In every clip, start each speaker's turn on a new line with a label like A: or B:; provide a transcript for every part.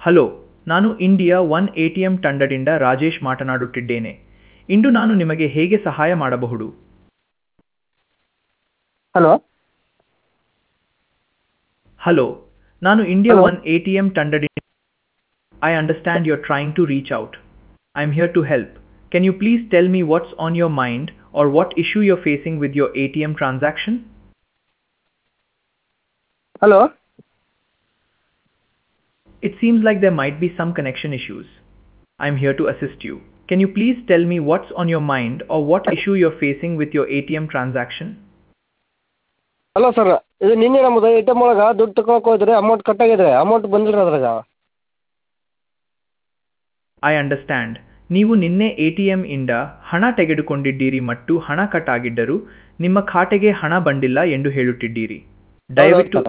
A: Hello, ನಾನು India one ATM ತಂಡದಿಂದ ರಾಜೇಶ್ ಮಾತನಾಡುತ್ತಿದ್ದೇನೆ. ಇಂದು ನಾನು ನಿಮಗೆ ಹೇಗೆ ಸಹಾಯ ಮಾಡಬಹುದು?
B: ಹಲೋ
A: ಹಲೋ, ನಾನು ಇಂಡಿಯಾ
B: ಹಲೋ
A: ಒನ್ ಎಟಿಎಂ ತಂಡದಿಂದ. I understand you're trying to reach out. I'm here to help. Can you please tell me what's on your mind or what issue you're facing with your ATM transaction?
B: Hello
A: It seems like there might be some connection issues. I'm here to assist you. Can you please tell me what's on your mind or what issue you're facing with your ATM transaction?
B: Hello sir, ಇದು ನಿನ್ನೆ ನಮ್ಮದು A T M ಒಳಗೆ ದುಡ್ಡು ತಗೊಳಕ್ಕೆ ಹೋದ್ರೆ amount ಕಟ್ಟಾಗಿದೆ, amount ಬಂದಿಲ್ಲ ಅದ್ರಾಗ.
A: I understand. ನೀವು ನಿನ್ನೆ ATM ಇಂದ ಹಣ ತೆಗೆದುಕೊಂಡಿದ್ದೀರಿ ಮತ್ತು ಹಣ ಕಟ್ ಆಗಿದ್ದರೂ ನಿಮ್ಮ ಖಾತೆಗೆ ಹಣ ಬಂದಿಲ್ಲ ಎಂದು ಹೇಳುತ್ತಿದ್ದೀರಿ.
B: ಹೌದೌದು
A: ದಯವಿಟ್ಟು
B: ಸರ್.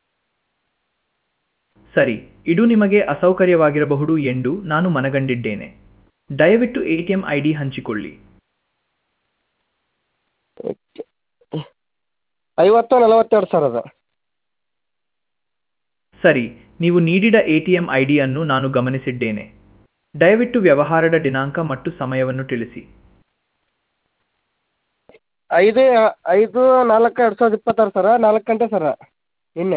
A: ಸರಿ, ಇದು ನಿಮಗೆ ಅಸೌಕರ್ಯವಾಗಿರಬಹುದು ಎಂದು ನಾನು ಮನಗಂಡಿದ್ದೇನೆ. ದಯವಿಟ್ಟು ATM ID ಹಂಚಿಕೊಳ್ಳಿ.
B: 5042 ಸರ್ ಅದು.
A: ಸರಿ, ನೀವು ನೀಡಿದ ATM ID ಅನ್ನು ನಾನು ಗಮನಿಸಿದ್ದೇನೆ. ದಯವಿಟ್ಟು ವ್ಯವಹಾರದ ದಿನಾಂಕ ಮತ್ತು ಸಮಯವನ್ನು ತಿಳಿಸಿ.
B: 5/4/2026 ಸರ, 4 ಗಂಟೆ ಸರ ನಿನ್ನೆ.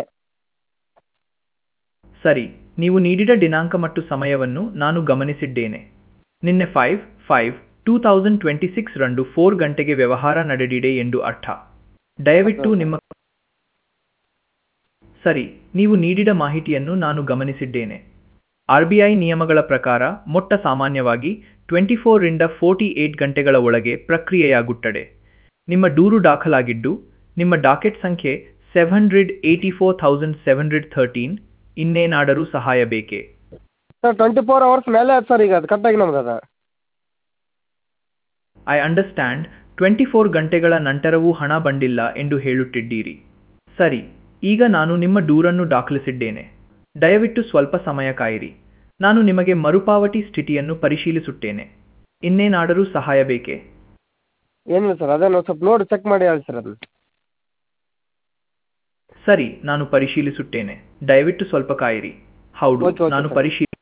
A: ಸರಿ, ನೀವು ನೀಡಿದ ದಿನಾಂಕ ಮತ್ತು ಸಮಯವನ್ನು ನಾನು ಗಮನಿಸಿದ್ದೇನೆ. ನಿನ್ನೆ 5/5/2026 ರಂದು 4 ಗಂಟೆಗೆ ವ್ಯವಹಾರ ನಡೆದಿದೆ ಎಂದು ಅರ್ಥ. ದಯವಿಟ್ಟು ನಿಮ್ಮ. ಸರಿ, ನೀವು ನೀಡಿದ ಮಾಹಿತಿಯನ್ನು ನಾನು ಗಮನಿಸಿದ್ದೇನೆ. RBI ನಿಯಮಗಳ ಪ್ರಕಾರ ಮೊಟ್ಟ ಸಾಮಾನ್ಯವಾಗಿ 24 ರಿಂದ 48 ಗಂಟೆಗಳ ಒಳಗೆ ಪ್ರಕ್ರಿಯೆಯಾಗುತ್ತದೆ. ನಿಮ್ಮ ದೂರು ದಾಖಲಾಗಿದ್ದು, ನಿಮ್ಮ ಡಾಕೆಟ್ ಸಂಖ್ಯೆ 784,713. ಇನ್ನೇನಾದರೂ ಸಹಾಯ ಬೇಕೇ?
B: ಸರ್ 24 ಅವರ್ಸ್ ಮೇಲೆ ಆಯ್ತು ಸರ್, ಈಗ ಅದು ಕಟ್ಟಾಗಿ ನಮ್ದು ಅದು.
A: I understand. 24 ಗಂಟೆಗಳ ನಂತರವೂ ಹಣ ಬಂದಿಲ್ಲ ಎಂದು ಹೇಳುತ್ತಿದ್ದೀರಿ. ಸರಿ, ಈಗ ನಾನು ನಿಮ್ಮ ದೂರನ್ನು ದಾಖಲಿಸಿದ್ದೇನೆ. ದಯವಿಟ್ಟು ಸ್ವಲ್ಪ ಸಮಯ ಕಾಯಿರಿ. ನಾನು ನಿಮಗೆ ಮರುಪಾವತಿ ಸ್ಥಿತಿಯನ್ನು ಪರಿಶೀಲಿಸುತ್ತೇನೆ. ಇನ್ನೇನಾದರೂ ಸಹಾಯ ಬೇಕೇ?
B: ಏನಿಲ್ಲ ಸರ್, ಅದೇ ನಾವು ಸ್ವಲ್ಪ ನೋಡಿ ಚೆಕ್ ಮಾಡಿ ಹೇಳಿ ಸರ್ ಅದನ್ನು.
A: ಸರಿ, ನಾನು ಪರಿಶೀಲಿಸುತ್ತೇನೆ. ದಯವಿಟ್ಟು ಸ್ವಲ್ಪ ಕಾಯಿರಿ. ಹೌದು,
B: ಓಕೆ
A: ನಾನು
B: ಸರ್.